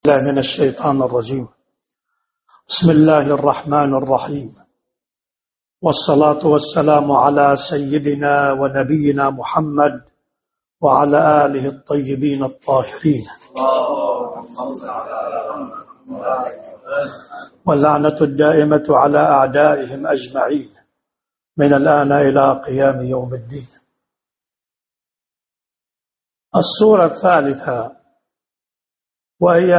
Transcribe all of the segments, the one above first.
الله من الشيطان الرجيم. بسم الله الرحمن الرحيم، والصلاة والسلام على سيدنا ونبينا محمد وعلى آله الطيبين الطاهرين، واللعنة الدائمة على أعدائهم أجمعين من الآن إلى قيام يوم الدين. الصورة الثالثة، وهي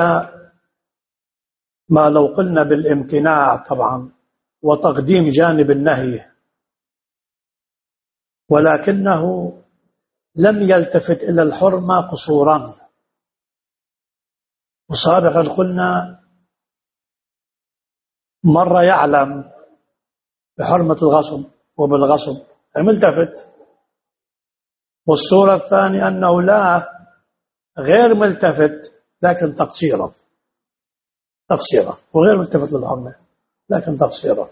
ما لو قلنا بالامتناع طبعا وتقديم جانب النهي، ولكنه لم يلتفت إلى الحرمة قصورا. وسابقا قلنا مرة يعلم بحرمة الغصب وبالغصب لم يلتفت، والصورة الثانية أنه لا غير ملتفت لكن تقصيرا وغير ملتفت للحرمة لكن تقصيرا.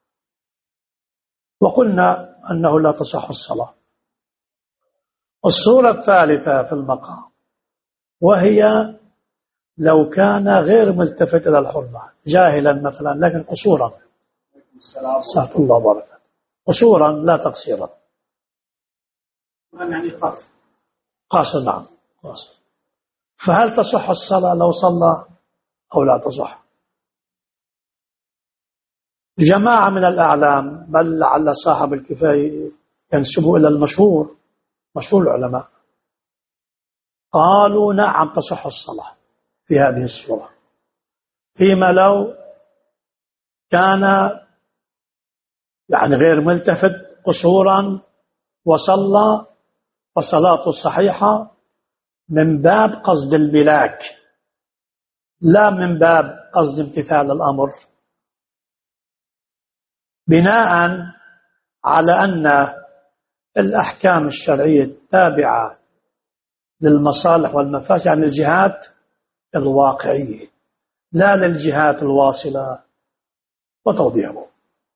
وقلنا أنه لا تصح الصلاة. الصورة الثالثة في المقام، وهي لو كان غير ملتفت إلى الحرمة جاهلا مثلا لكن قصورا، ساعة الله وبركاته، قصورا لا تقصيرا. يعني قاصر، نعم قاصر. فهل تصح الصلاة لو صلى أو لا تصح؟ جماعة من الأعلام، بل لعل صاحب الكفاية ينسبوا إلى المشهور، مشهور العلماء، قالوا نعم تصح الصلاة في هذه الصورة، فيما لو كان يعني غير ملتفت قصورا وصلى، فصلاته صحيحة من باب قصد الملاك لا من باب قصد امتثال الأمر، بناء على أن الأحكام الشرعية تابعة للمصالح والمفاسد، يعني الجهات الواقعية لا للجهات الواصلة. وتوضيحه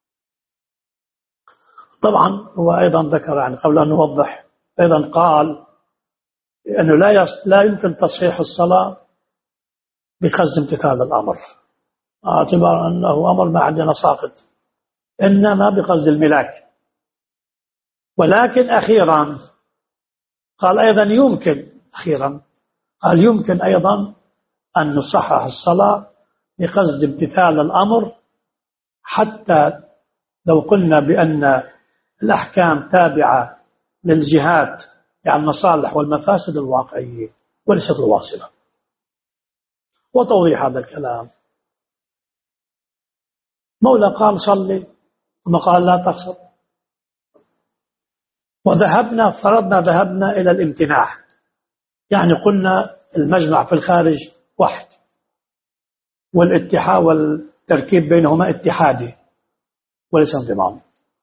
طبعا هو أيضا ذكر، يعني قبل أن نوضح أيضا قال أنه لا يمكن تصحيح الصلاة بقصد امتثال الأمر، اعتبار أنه أمر ما عندنا ساقط، إنما بقصد الملاك. ولكن أخيرا قال أيضا يمكن أيضا أن نصحح الصلاة بقصد امتثال الأمر، حتى لو قلنا بأن الأحكام تابعة للجهات، يعني المصالح والمفاسد الواقعية وليست الواصلة. وتوضيح هذا الكلام، مولى قال صلي ثم قال لا تقصر، ذهبنا إلى الامتناع، يعني قلنا المجمع في الخارج واحد، والاتحاد والتركيب بينهما اتحادي وليس انضمام.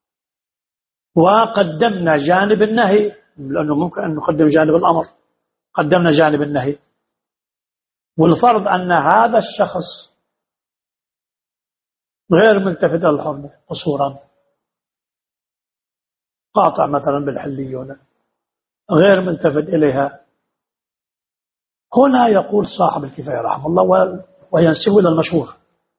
وقدمنا جانب النهي، لأنه ممكن أن نقدم جانب الأمر، قدمنا جانب النهي. والفرض أن هذا الشخص غير ملتفت إلى الحرمة قصورا، قاطع مثلا بالحليون غير ملتفت إليها. هنا يقول صاحب الكفاية رحمه الله، وينسب إلى المشهور،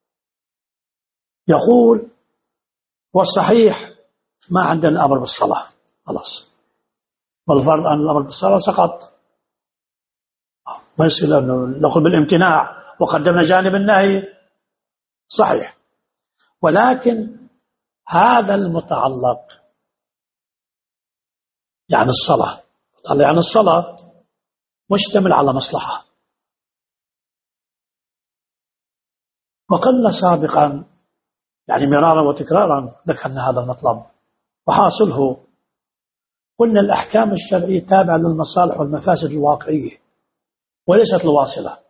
يقول والصحيح ما عندنا أمر بالصلاة خلاص، والفرض أن الأمر بالصلاة سقط، ما يصير نقول بالامتناع وقدمنا جانب النهي صحيح. ولكن هذا المتعلق يعني الصلاة مشتمل على مصلحة. وقلنا سابقا يعني مرارا وتكرارا ذكرنا هذا المطلب، وحاصله قلنا الأحكام الشرعية تابعة للمصالح والمفاسد الواقعية وليست الواصلة.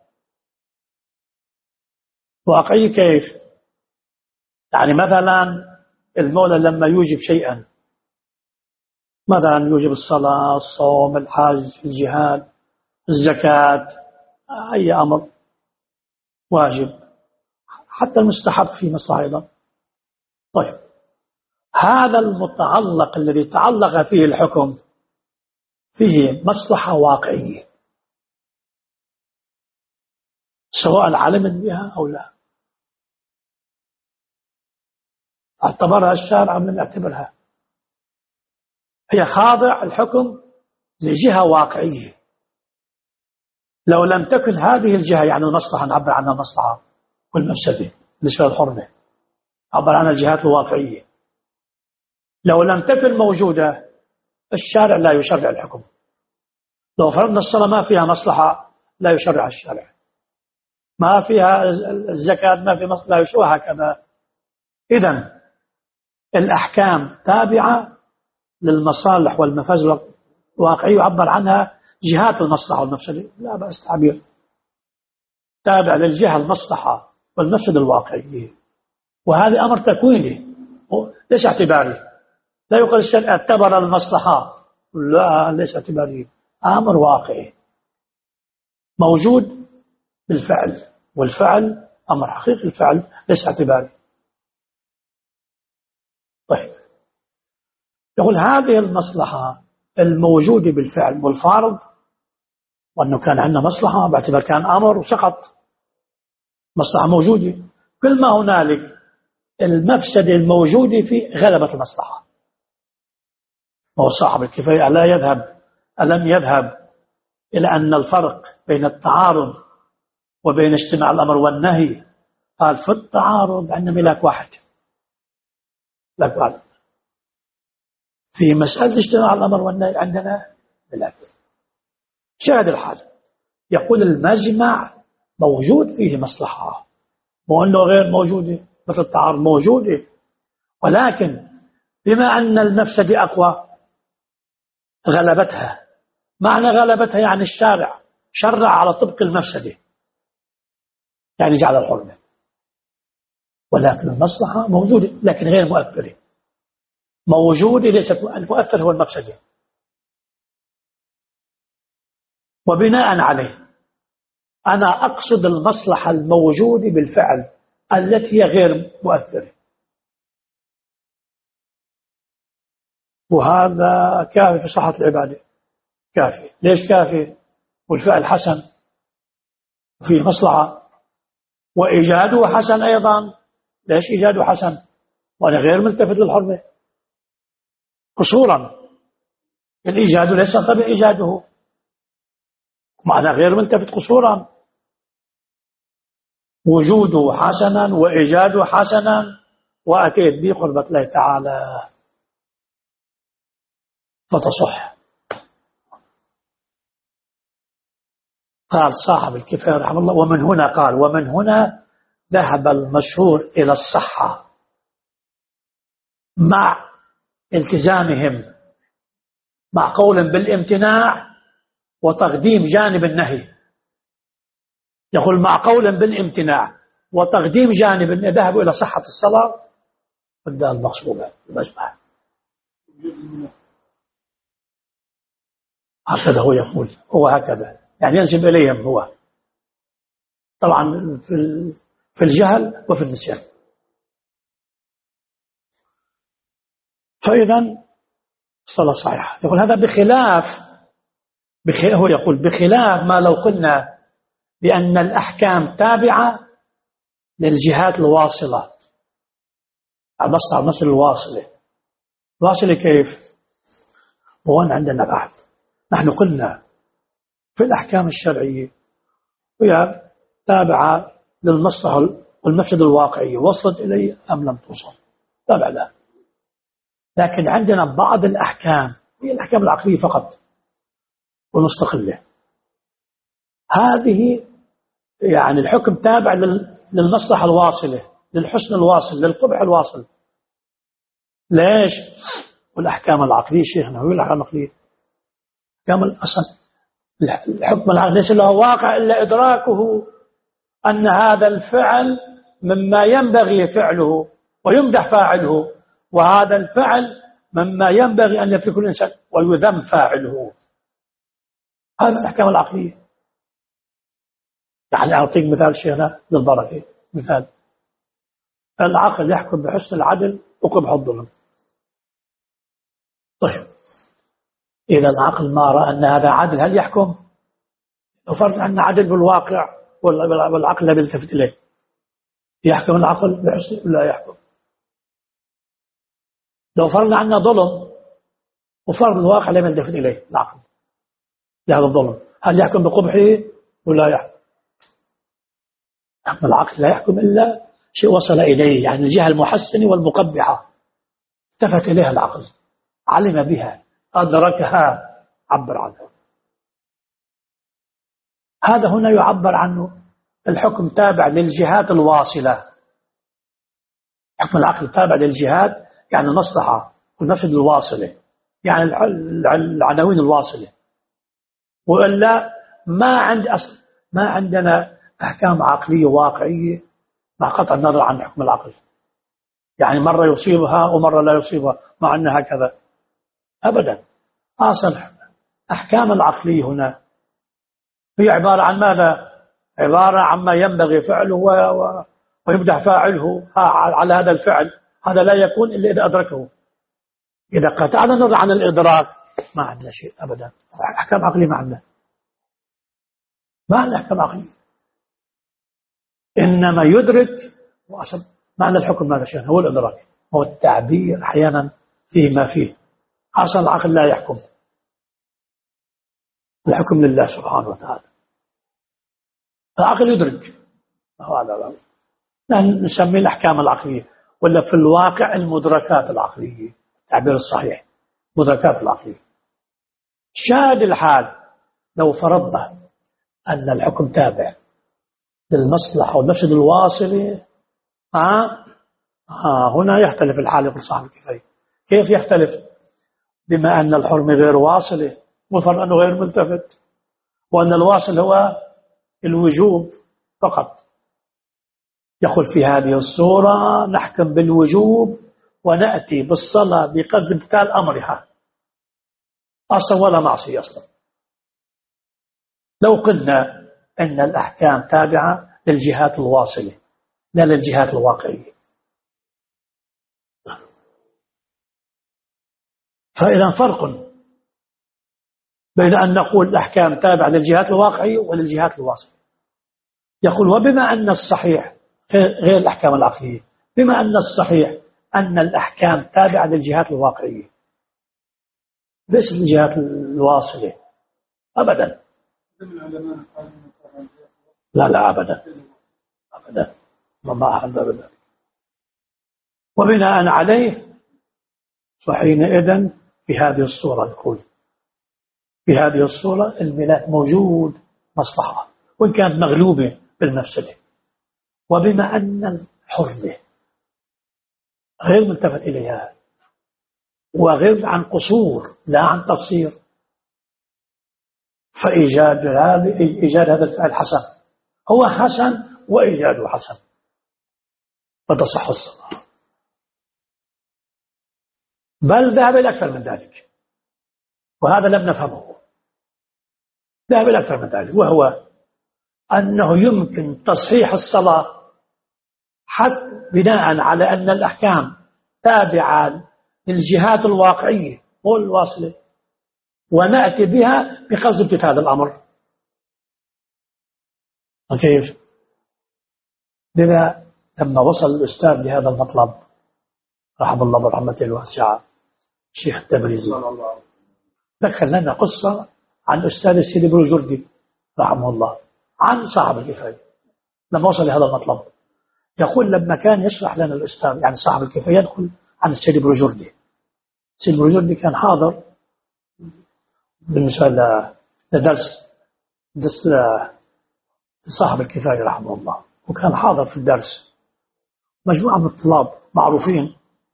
واقعية كيف؟ يعني مثلا المولى لما يوجب شيئا، مثلا يوجب الصلاة، الصوم، الحج، الجهاد، الزكاة، أي أمر واجب، حتى المستحب في مصلحة أيضا. طيب هذا المتعلق الذي تعلق فيه الحكم فيه مصلحة واقعية، سواء علم بها أو لا، اعتبرها الشارع أم لم يعتبرها، هي خاضع الحكم لجهة واقعية. لو لم تكن هذه الجهة، يعني المصلحة، نعبر عنها المصلحة والمفسدة بالنسبة للحرمة، نعبر عنها الجهات الواقعية، لو لم تكن موجودة الشارع لا يشرع الحكم. لو فرضنا الصلاة ما فيها مصلحة لا يشرع الشارع، ما فيها الزكاة ما في مصلحة لا يشرع، وهكذا. إذن الأحكام تابعة للمصالح والمفاسد الواقعية، يعبر عنها جهات المصلحة والمفسدة، لا بأس تعبير، تابع للجهة المصلحة والمفسد الواقعية، وهذا أمر تكويني ليس اعتباري. لا يقول الشرع اعتبر المصلحة، لا، ليس اعتباري، أمر واقعي موجود بالفعل، والفعل أمر حقيقي، الفعل ليس اعتباري. طيب، يقول هذه المصلحة الموجودة بالفعل والفارض، وأنه كان عندنا مصلحة باعتبار كان أمر وسقط، مصلحة موجودة، كل ما هنالك المفسدة الموجودة في غلبة المصلحة. وهو صاحب الكفاية ألم يذهب إلى أن الفرق بين التعارض وبين اجتماع الأمر والنهي، قال في التعارض عندنا ملاك واحد، ملاك واحد، في مسألة اجتماع الأمر والنهي عندنا ملاك. شاهد الحال، يقول المجمع موجود فيه مصلحة، مو أنه غير موجودة، مثل التعارض موجودة، ولكن بما أن المفسدة أقوى غلبتها. معنى غلبتها يعني الشارع شرع على طبق المفسدة، يعني جعل الحرمة، ولكن المصلحة موجودة لكن غير مؤثرة، موجودة ليست المؤثر هو المفسدة. وبناء عليه أنا أقصد المصلحة الموجودة بالفعل التي هي غير مؤثرة، وهذا كافي في صحة العبادة، كافي. ليش كافي؟ والفعل حسن وفيه مصلحة، وإيجاده حسن أيضا. ليش إيجاده حسن؟ وأنا غير ملتفت للحرمة قصورا، الإيجاد ليس قبل إيجاده، معنى غير ملتفت قصورا، وجوده حسنا وإيجاده حسنا، وأتيت به قربة الله تعالى فتصح. قال صاحب الكفاية رحمه الله، ومن هنا قال ومن هنا ذهب المشهور إلى الصحة مع التزامهم مع قول بالامتناع وتقديم جانب النهي. يقول مع قول بالامتناع وتقديم جانب النهي ذهبوا إلى صحة الصلاة قدام المغصوبة المجمع. هكذا هو يقول، هو هكذا يعني ينسب إليهم هو، طبعا في الجهل وفي النسيان. فإذا الصلاة صحيحة. يقول هذا هو يقول بخلاف ما لو قلنا بأن الأحكام تابعة للجهات الواصلة، المصدر الواصلة كيف؟ وهون عندنا بعد نحن قلنا في الأحكام الشرعية هي تابعة للمصلحة والمفسد الواقعية، وصلت إليه أم لم توصل، تابع لها. لكن عندنا بعض الأحكام هي الأحكام العقلية فقط والمستقلة، هذه يعني الحكم تابع للمصلحة الواصلة، للحسن الواصل، للقبح الواصل. ليش؟ والأحكام العقلية شيخنا هو الأحكام العقلية، أحكام أصلا الحكم العقلي ليس له واقع إلا إدراكه أن هذا الفعل مما ينبغي فعله ويمدح فاعله، وهذا الفعل مما ينبغي أن يتركه الإنسان ويذم فاعله. هذا الأحكام العقلية. يعني أعطيك مثال شيخنا للبركة، مثال العقل يحكم بحسن العدل وقبح الظلم. طيب إذا العقل ما رأى أن هذا عدل هل يحكم؟ لو فرض أن عدل بالواقع والعقل لا يلتفت إليه. يحكم العقل بحسنه ولا يحكم؟ لو فرضنا عنا ظلم وفرض الواقع لا يلتفت إليه العقل لهذا الظلم، هل يحكم بقبحه ولا يحكم؟ حكم العقل لا يحكم إلا شيء وصل إليه، يعني الجهة المحسنة والمقبحة التفت إليها العقل، علم بها، أدركها، عبر عنها. هذا هنا يعبر عنه الحكم تابع للجهات الواصلة. حكم العقل تابع للجهات، يعني المصلحة والمفسد الواصلة، يعني العناوين الواصلة. وإلا ما عندنا أحكام عقلية واقعية مع قطع النظر عن حكم العقل، يعني مرة يصيبها ومرة لا يصيبها مع أنها هكذا أبدا. أصلا أحكام العقلية هنا هي عبارة عن ماذا؟ عبارة عما ينبغي فعله ويمدح فاعله على هذا الفعل. هذا لا يكون إلا إذا أدركه. إذا قطعنا النظر عن الإدراك ما عندنا شيء أبدا. أحكام عقلية ما عندنا أحكام عقلية، إنما يدرك. وأصل معنى الحكم ماذا شيء؟ هو الإدراك، هو التعبير أحيانا فيه ما فيه. أصل العقل لا يحكم، الحكم لله سبحانه وتعالى. العقل يدرك، هذا نحن نسميه الأحكام العقلية، ولا في الواقع المدركات العقلية، التعبير الصحيح مدركات العقلية. شاهد الحال لو فرضنا أن الحكم تابع للمصلحة والمفسد الواصلة، هنا يختلف الحال. يقول صاحب الكفاية كيف يختلف؟ بما أن الحرمة غير واصلة والفرض أنه غير ملتفت، وأن الواصل هو الوجوب فقط. يقول في هذه الصورة نحكم بالوجوب ونأتي بالصلاة بقصد امتثال أمرها أصلا ولا معصية أصلا. لو قلنا أن الأحكام تابعة للجهات الواصلة لا للجهات الواقعية، فإذا فرق بين أن نقول الأحكام تابعة للجهات الواقعية وللجهات الواصلة. يقول وبما أن الصحيح غير الأحكام العقلية، بما أن الصحيح أن الأحكام تابعة للجهات الواقعية ليست الجهات الواصلة أبدا. لا أبدا أبدا، ما أحد أبدا. وبناء عليه فحينئذ في هذه الصورة نقول في هذه الصورة الملاك موجود مصلحة وإن كانت مغلوبة بالمفسدة. وبما أن الحرمة غير ملتفت إليها وغير عن قصور لا عن تقصير، فإيجاد هذا الفعل حسن، هو حسن وإيجاده حسن، فتصح الصلاة. بل ذهب إلى أكثر من ذلك، وهذا لم نفهمه. ذهب إلى أكثر من ذلك، وهو أنه يمكن تصحيح الصلاة حتى بناء على أن الأحكام تابعة للجهات الواقعية والواصلة ونأتي بها بقصد امتثال الأمر. كيف؟ لذا لما وصل الأستاذ لهذا المطلب رحمه الله برحمته الواسعة الشيخ التبريزي ذكر لنا قصة عن أستاذ سيدي بروجردي رحمه الله عن صاحب الكفاية. لما وصل لهذا المطلب يقول لما كان يشرح لنا الأستاذ يعني صاحب الكفاية يقول عن السيدي بروجردي. السيدي بروجردي كان حاضر بالنسبة لدرس صاحب الكفاية رحمه الله، وكان حاضر في الدرس مجموعة من الطلاب معروفين،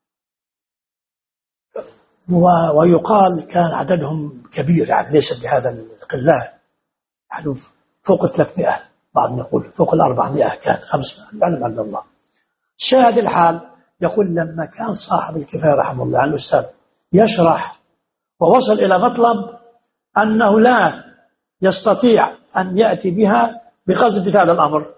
ويقال كان عددهم كبير، يعني ليس بهذا القلة، يعني فوق 300، بعضهم يقول فوق 400، كان 500 العلم عند الله. شاهد الحال يقول لما كان صاحب الكفاية رحمه الله عن الأستاذ يشرح ووصل إلى مطلب أنه لا يستطيع أن يأتي بها بقصد امتثال الأمر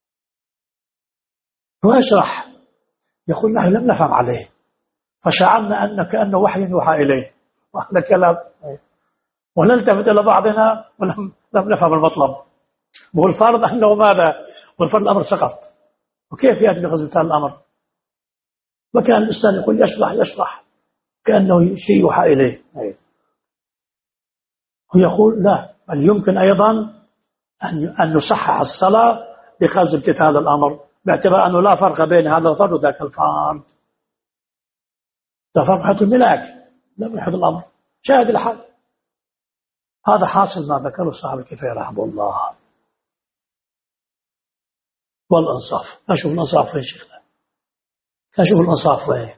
ويشرح، يقول نحن لم نفهم عليه فشعرنا أن كأنه وحي يوحى إليه، وهذا كلام ونلتفت إلى بعضنا ولم نفهم المطلب. والفرض أنه ماذا؟ والفرض الأمر سقط، وكيف يأتي بقصد امتثال الأمر؟ وكان الإنسان يقول يشرح كأنه شيء يوحى إليه، ويقول لا، بل يمكن أيضا أن نصحح الصلاة بقصد امتثال الأمر، باعتبار أنه لا فرق بين هذا الفرد وذاك الفرد، لا فرق حيث الملاك لا من حيث الأمر. شاهد الحال. هذا حاصل ما ذكره صاحب الكفاية رحمه الله. والإنصاف، نشوف الإنصاف وين شيخنا، نشوف الإنصاف وين.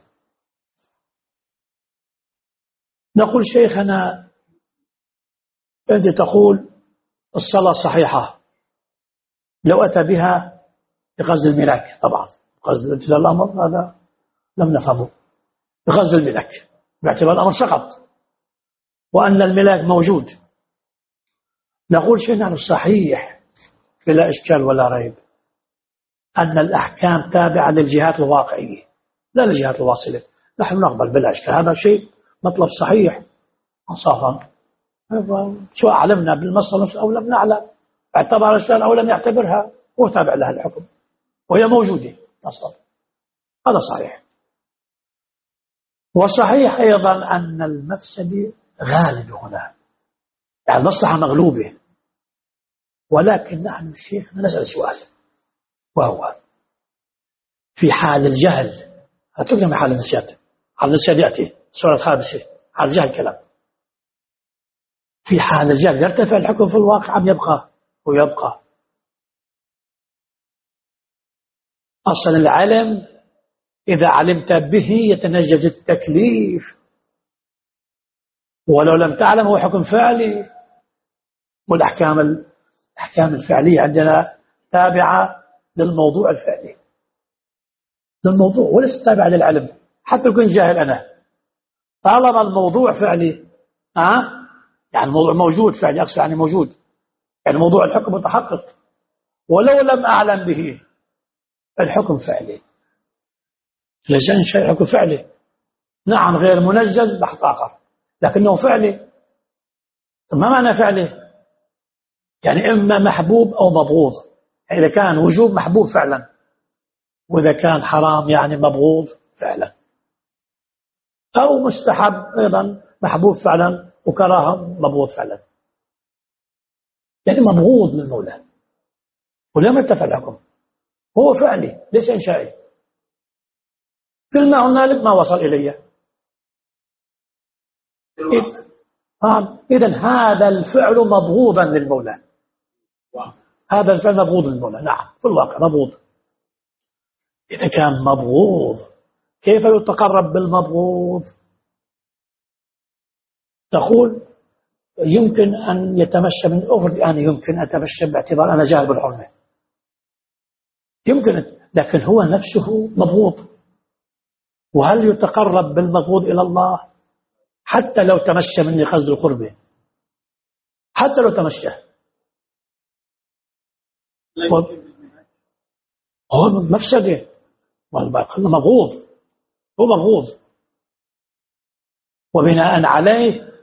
نقول شيخنا أنت تقول الصلاة صحيحة لو أتى بها بقصد الملاك، طبعا قصد امتثال الأمر هذا لم نفهمه، بقصد الملاك باعتبار الأمر سقط وأن الملاك موجود. نقول شيئا الصحيح بلا إشكال ولا ريب أن الأحكام تابعة للجهات الواقعية لا للجهات الواصلة. نحن نقبل بلا إشكال، هذا شيء مطلب صحيح انصافا، سواء علمنا بالمصدر أو لم نعلم، اعتبر الإنسان أو لم يعتبرها، هو تابع لها الحكم وهي موجودة تصل، هذا صحيح. وصحيح أيضا أن المفسدة غالبة هنا، يعني المصلحة مغلوبة، ولكن نحن الشيخ نسأل سؤال، وهو في حال الجهل، هتكلم حال النسيان، حال النسيان يأتي السورة الخامسة، حال الجهل كلام. في حال الجهل يرتفع الحكم في الواقع أم يبقى؟ ويبقى. أصلا العلم إذا علمت به يتنجز التكليف، ولو لم تعلم هو حكم فعلي، والأحكام الفعلية عندنا تابعة للموضوع الفعلي، للموضوع وليس تابعة للعلم. حتى يكون جاهل أنا طالما الموضوع فعلي، يعني الموضوع موجود فعلي، أقصد يعني موجود، يعني موضوع الحكم متحقق، ولو لم أعلم به الحكم فعلي. لسان شيء حكم فعلي، نعم غير منجز بحث آخر، لكنه فعلي. ما معنى فعلي؟ يعني إما محبوب أو مبغوض. إذا كان وجوب محبوب فعلا، وإذا كان حرام يعني مبغوض فعلا، أو مستحب أيضا محبوب فعلا وكراهه مبغوض فعلا، يعني مبغوض للمولى ولم يتفع الحكم، هو فعلي ليس إنشائي. كل ما هنالك ما وصل إلي. إذن هذا الفعل مبغوضا للمولى، هذا الفعل مبغوض للمولى، نعم في الواقع مبغوض. إذا كان مبغوض كيف يتقرب بالمبغوض؟ تقول يمكن أن يتمشى من أفرد، يعني يمكن أن أتمشى باعتبار أنا جاهل بالحرمة، يمكن، لكن هو نفسه مبغوض. وهل يتقرب بالمبغوض إلى الله حتى لو تمشى مني قصد القربة؟ حتى لو تمشى هو مفسده، مبغوض، هو مبغوض. وبناء عليه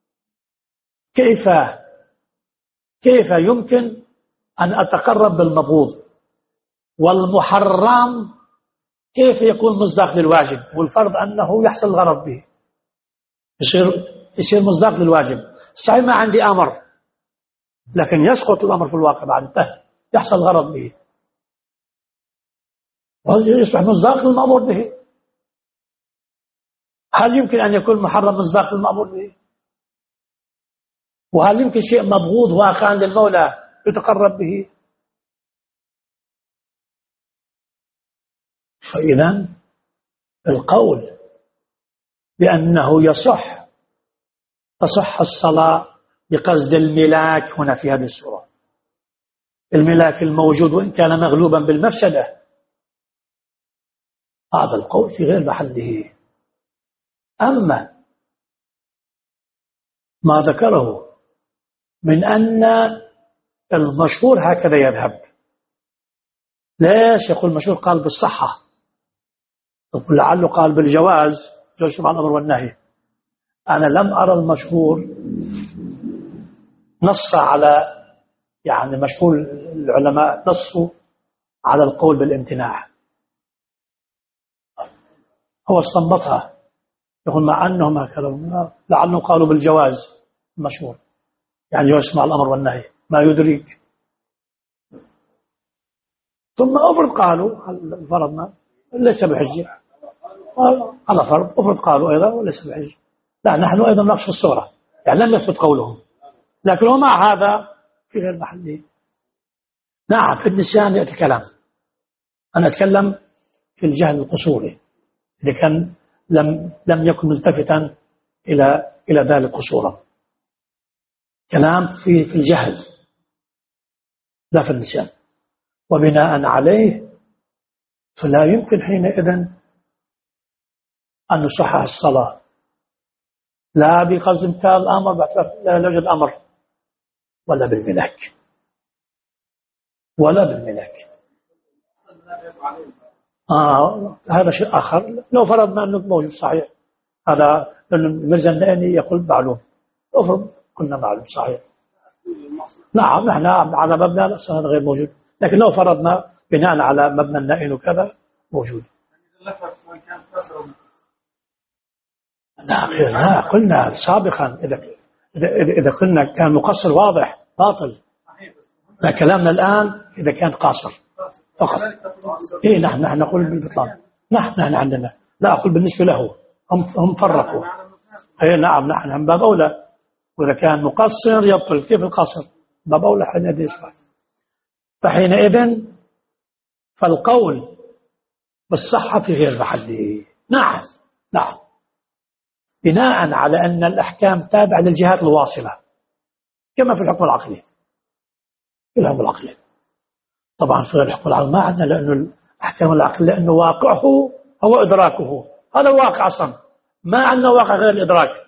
كيف يمكن أن أتقرب بالمبغوض؟ والمحرم كيف يكون مصداق للواجب؟ والفرض أنه يحصل الغرض به، يصير مصداق للواجب. صحيح ما عندي أمر، لكن يسقط الأمر في الواقع بعد انتهى، يحصل الغرض به، يصبح مصداق للمأمور به. هل يمكن أن يكون محرم مصداق للمأمور به؟ وهل يمكن شيء مبغوض واقعا للمولى يتقرب به؟ فإذا القول بأنه تصح الصلاة بقصد الملاك هنا في هذه السورة، الملاك الموجود وإن كان مغلوبا بالمفسدة، هذا القول في غير محله. أما ما ذكره من أن المشهور هكذا يذهب، ليش يقول المشهور قال بالصحة؟ يقول لعله قال بالجواز، جوز مع الأمر والنهي. أنا لم أرى المشهور نص على يعني مشهور العلماء نصوا على القول بالامتناع، هو استنبطها، يقول مع أنهم هكذا لعلهم قالوا بالجواز مشهور، يعني جواز مع الأمر والنهي ما يدريك. ثم أفرض قالوا فرضنا ليس بحجة، على فرض أفرض قالوا أيضا وليس بحجة، لا نحن أيضا نقص الصورة، يعني لم يثبت قولهم، لكن ومع هذا في غير محله. نعم في النسيان يأتي كلام، أنا أتكلم في الجهل القصوري إذا كان لم يكن ملتفتا إلى ذلك قصورا، كلام في الجهل لا في النسيان. وبناء عليه فلا يمكن حينئذ أن نصحح الصلاة لا بقصد امتثال الأمر لا يوجد أمر ولا بالملاك ولا بالملاك. هذا شيء آخر. لو فرضنا أنه موجود صحيح، هذا المرزا النائني يقول معلوم، افرض قلنا معلوم صحيح، نعم نحن على مبنى هذا غير موجود، لكن لو فرضنا بناء على مبنى النائن وكذا موجود. لا قلنا سابقا إذا قلنا كان مقصر واضح باطل، لا كلامنا الآن إذا كان قاصر فقط. إيه نحن نقول بالبطلان، نحن عندنا، لا أقول بالنسبة له، هم فرقوا. إيه نعم نحن من باب أولى، وإذا كان مقصر يبطل كيف القاصر، باب أولى حينئذ يصبح. فحينئذ فالقول بالصحة في غير محله. نعم بناء على أن الأحكام تابعة للجهات الواصلة كما في الحكم العقلي. في الحكم العقلي طبعا في الحكم العقلي ما عندنا، لأنه الأحكام العقل لأنه واقعه هو إدراكه، هذا الواقع أصلا، ما عندنا واقع غير الإدراك،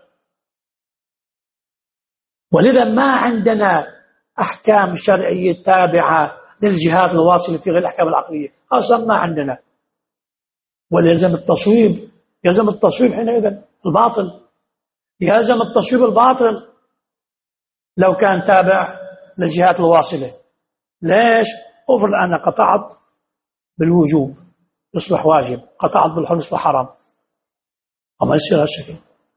ولذا ما عندنا أحكام شرعية تابعة للجهات الواصلة في غير الأحكام العقلية أصلا ما عندنا. وليلزم التصويب حينئذ الباطل، يلزم التصويب الباطل لو كان تابع للجهات الواصلة. ليش؟ أفرض أنا قطعت بالوجوب يصبح واجب، قطعت بالحرم يصبح حرام، وما يصير هالشكل.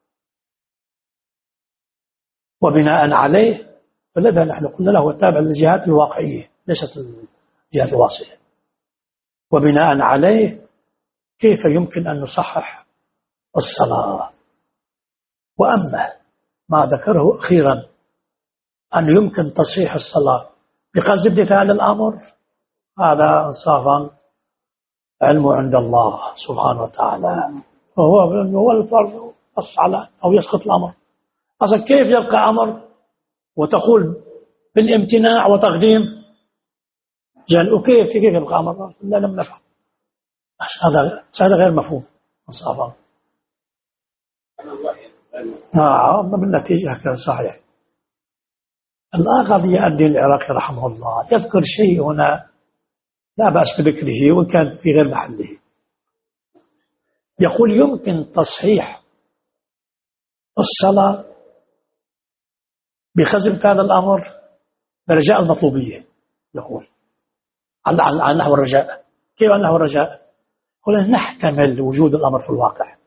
وبناء عليه فلذا نحن قلنا له تابع للجهات الواقعية ليست الجهات الواصلة. وبناء عليه كيف يمكن أن نصحح الصلاة؟ وأما ما ذكره أخيرا أن يمكن تصحيح الصلاة بقصد امتثال الأمر، هذا انصافا علمه عند الله سبحانه وتعالى، وهو الفرض نص على أو يسقط الأمر. أصلا كيف يبقى أمر وتقول بالامتناع وتقديم جل، وكيف يبقى أمر لا لم نفعل؟ هذا غير مفهوم انصافا. بالنتيجة هكذا صحيح. القاضي الدين العراقي رحمه الله يذكر شيء هنا لا بأس بذكره وإن كان في غير محله. يقول يمكن تصحيح الصلاة بخزم هذا الأمر برجاء المطلوبية. يقول عن نحو الرجاء. كيف عن نحو الرجاء؟ يقول نحتمل وجود الأمر في الواقع،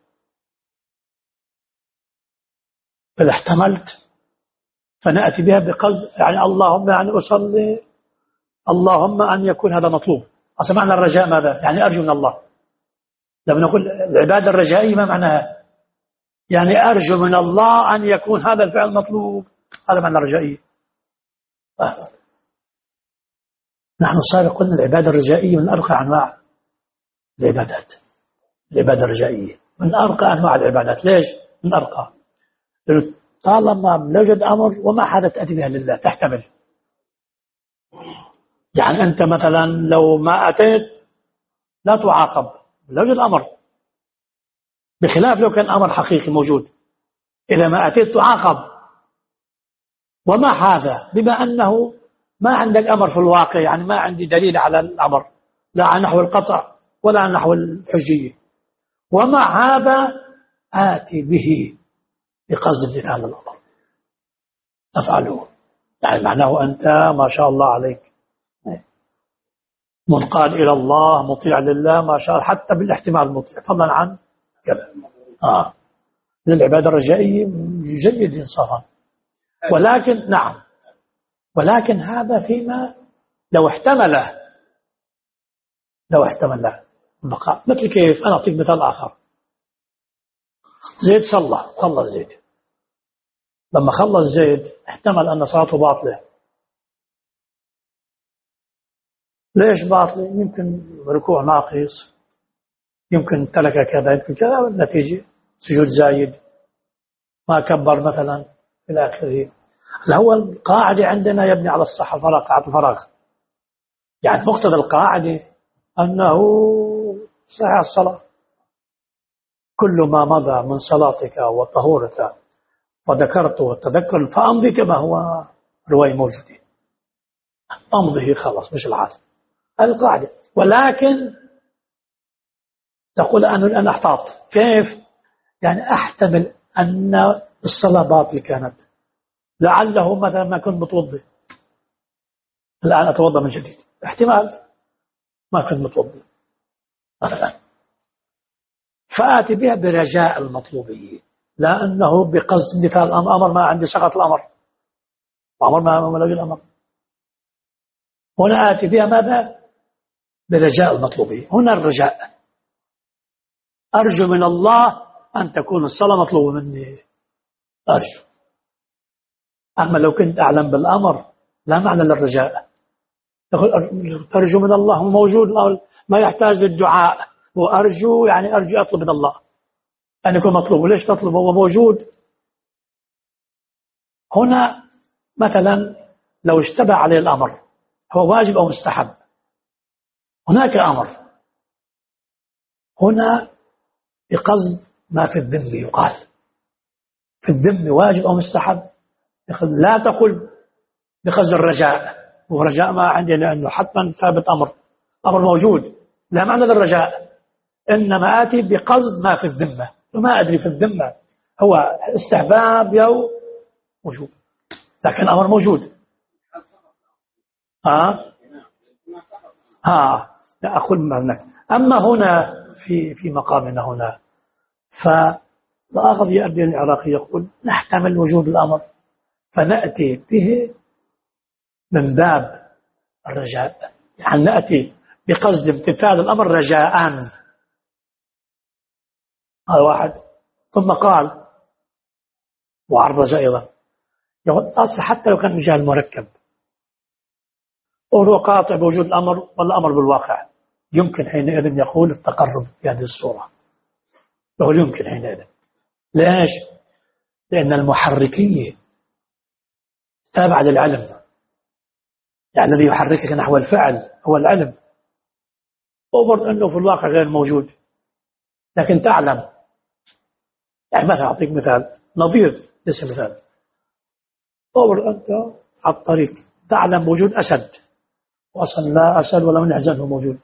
فإذا احتملت فنأتي بها بقصد يعني اللهم يعني أصلي، اللهم أن يكون هذا مطلوب. أصلا معنى الرجاء ماذا؟ يعني أرجو من الله. لما نقول العبادة الرجائية ما معناها؟ يعني أرجو من الله أن يكون هذا الفعل مطلوب، هذا معنى الرجائية. نحن سابق قلنا العبادة الرجائية من أرقى أنواع العبادات. العبادة الرجائية من أرقى أنواع العبادات. ليش من أرقى؟ طالما لا يوجد أمر وما حدا تأتي بها لله تحتمل. يعني أنت مثلا لو ما أتيت لا تعاقب، لا يوجد أمر، بخلاف لو كان أمر حقيقي موجود إذا ما أتيت تعاقب. وما هذا بما أنه ما عندك أمر في الواقع، يعني ما عندي دليل على الأمر لا عن نحو القطع ولا عن نحو الحجية، ومع هذا آتي به بقصد امتثال الأمر أفعله. يعني معناه أنت ما شاء الله عليك منقاد إلى الله، مطيع لله ما شاء الله، حتى بالاحتمال مطيع فضلا عن كذا. للعبادة الرجائية جيد إنصافا. ولكن نعم، ولكن هذا فيما لو احتمله البقاء. مثل كيف؟ أنا أعطيك مثال آخر. زيد خلص زيد، لما خلص زيد احتمل أن صلاته باطلة. ليش باطلة؟ يمكن ركوع ناقص، يمكن ترك كذا، يمكن كذا، والنتيجة سجود زايد، ما كبر مثلا إلى آخره. هو القاعدة عندنا يبني على الصحة الفراغ، قاعدة الفراغ. يعني مقتضى القاعدة أنه صحيح الصلاة، كل ما مضى من صلاتك وطهورك فذكرت والتذكر فأمضي كما هو رواية موجودة، أمضيه خلاص مش العادة القاعدة. ولكن تقول أنا أحتاط. كيف؟ يعني أحتمل أن الصلاة باطلة كانت، لعله مثلا ما كنت متوضي، الآن أتوضى من جديد، احتمال ما كنت متوضي مثلا، فآتي بها برجاء المطلوبية، لا أنه بقصد مثال الأمر ما عندي سقط الأمر، ما لقي الأمر. هنا آتي بها ماذا؟ برجاء المطلوبية. هنا الرجاء، أرجو من الله أن تكون الصلاة مطلوبة مني، أرجو. أما لو كنت أعلم بالأمر لا معنى للرجاء. ترجو من الله، هو موجود، ما يحتاج للدعاء، وأرجو يعني أرجو أطلب من الله أن يكون مطلوب. وليش تطلب؟ هو موجود. هنا مثلا لو اشتبه عليه الأمر، هو واجب أو مستحب، هناك أمر هنا بقصد ما في الذم، يقال في الذم واجب أو مستحب، لا تقل بقصد الرجاء، ورجاء ما عندي لأنه حتما ثابت أمر موجود، لا معنى للرجاء. إنما آتي بقصد ما في الذمة، وما أدري في الذمة هو استحباب أو وجوب، لكن أمر موجود. لا أقول منك. أما هنا في مقامنا هنا، فالأغض يأبي العراقي يقول نحتمل وجود الأمر فنأتي به من باب الرجاء، يعني نأتي بقصد امتثال الأمر رجاء. هذا واحد. ثم قال وعرج أيضا، يقول أصل حتى لو كان مجال مركب وهو قاطع بوجود الأمر والأمر بالواقع، يمكن حينئذ يقول التقرب بهذه الصورة، يقول يمكن حينئذ. ليش؟ لأن المحركية تابعة للعلم، يعني الذي يحركك نحو الفعل هو العلم، أوبرد أنه في الواقع غير موجود، لكن تعلم. يعني مثلا أعطيك مثال نظير، ليس مثال. أوبرد أنت على الطريق تعلم وجود أسد، وأصلا لا أسد ولا من يحزنه موجود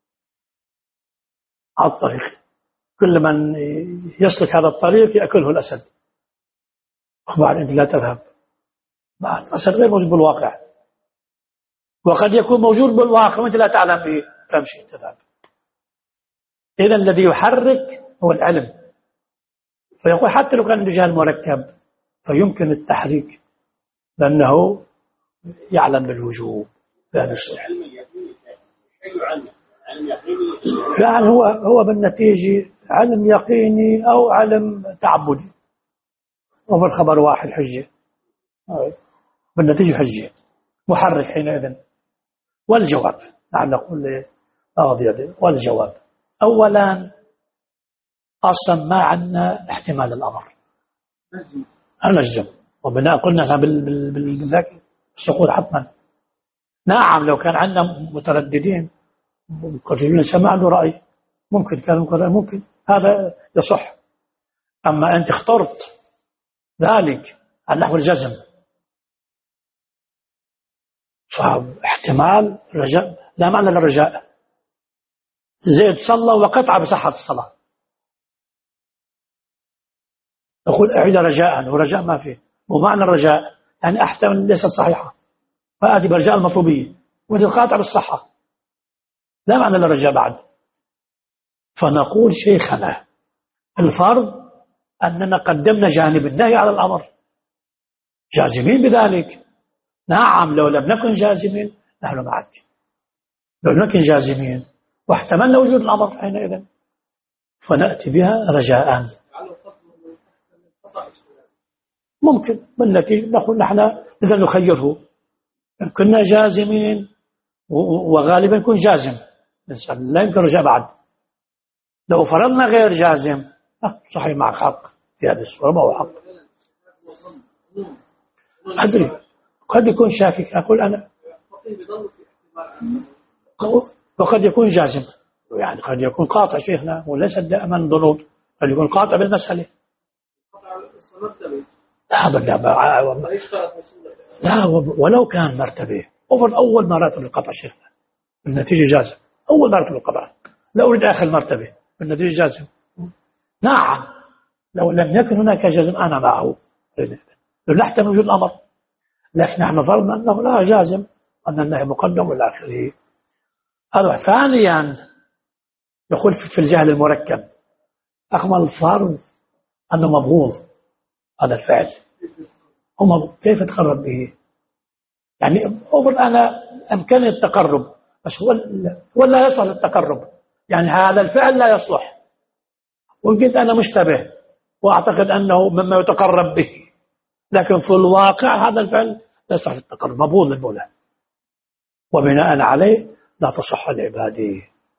على الطريق، كل من يسلك هذا الطريق يأكله الأسد، أخبار أنت لا تذهب، الأسد غير موجود بالواقع، وقد يكون موجود بالواقع وأنت لا تعلم به، تمشي تذهب. إذن الذي يحرك هو العلم، فيقول حتى لو كان الرجال مركب فيمكن التحريك لأنه يعلم بالوجوب بهذا الشيء. يعني هو بالنتيجة علم يقيني أو علم تعبدي، وبالخبر واحد حجة، بالنتيجة حجة محرك حينئذ. والجواب نعم نقول والجواب أولا أصلا ما عندنا احتمال الأمر نجزم، وبناء قلنا بالذكي السقوط حتما. نعم لو كان عندنا مترددين قد سمع له رأي، ممكن كان ممكن هذا يصح. أما أنت اخترت ذلك على نحو الجزم، فاحتمال رجاء لا معنى للرجاء. زيد صلى وقطع بصحة الصلاة، يقول أعيد رجاء، ورجاء ما فيه. ومعنى الرجاء يعني أحتمل ليست صحيحة، فآتي برجاء المطلوبية وأنت قاطع بالصحة، لا معنى للرجاء بعد. فنقول شيخنا الفرض أننا قدمنا جانب النهي على الأمر، جازمين بذلك. نعم، لو لم نكن جازمين نحن معك، لو لم نكن جازمين واحتملنا وجود الأمر حينئذ فنأتي بها رجاء. ممكن بالنتيجة نقول نحن إذا نخيره، إن كنا جازمين وغالبا يكون جازم الإنسان لا يمكن رجاء بعد. لو فرضنا غير جازم صحيح معك حق في هذه الصورة، ما هو حق. أدري قد يكون شاكك، أقول أنا وقد يكون جازم، يعني قد يكون قاطع شيخنا وليس دائما ظنون، قد يكون قاطع بالمسألة. لا ولو كان مرتبة أول مراتب القطع شيخنا النتيجة جازم، أول مرتبة القطع لا أريد آخر مرتبة النتيجة جازم. نعم لو لم يكن هناك جازم أنا معه لو نحتمل وجود الأمر، لكن نحن فرضنا أنه لا جازم، أن النهي مقدم والى آخره. هذا. ثانيا يقول في الجهل المركب أكمل الفرض أنه مبغوض هذا الفعل، كيف تقرب به؟ يعني أفرض أنا أمكن التقرب بس هو لا يصلح للتقرب، يعني هذا الفعل لا يصلح، ويمكن أنا مشتبه وأعتقد أنه مما يتقرب به، لكن في الواقع هذا الفعل لا يصلح للتقرب، مبغوض للمولى، وبناء عليه لا تصح العبادة.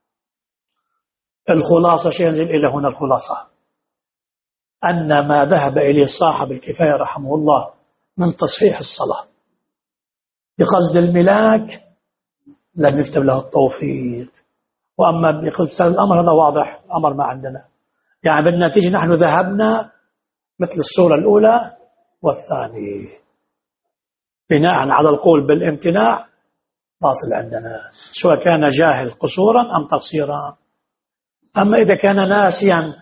الخلاصة شيء ينزل إلى هنا، الخلاصة أن ما ذهب إليه صاحب الكفاية رحمه الله من تصحيح الصلاة بقصد الملاك لم يكتب له التوفيق. وأما بقصد الأمر هذا واضح، الأمر ما عندنا، يعني بالنتيجة نحن ذهبنا مثل الصورة الأولى والثانية، بناء على القول بالامتناع باطل عندنا، سواء كان جاهل قصورا أم تقصيرا. أما إذا كان ناسيا،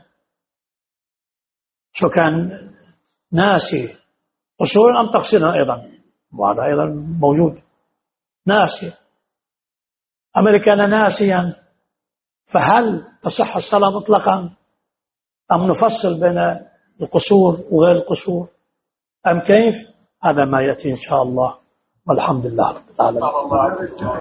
شو كان ناسي قصورا أم تقصيرا أيضا، وهذا أيضا موجود ناسي. أما إذا كان ناسيا فهل تصح الصلاة مطلقا أم نفصل بين القصور وغير القصور أم كيف؟ هذا ما يأتي إن شاء الله، والحمد لله رب العالمين.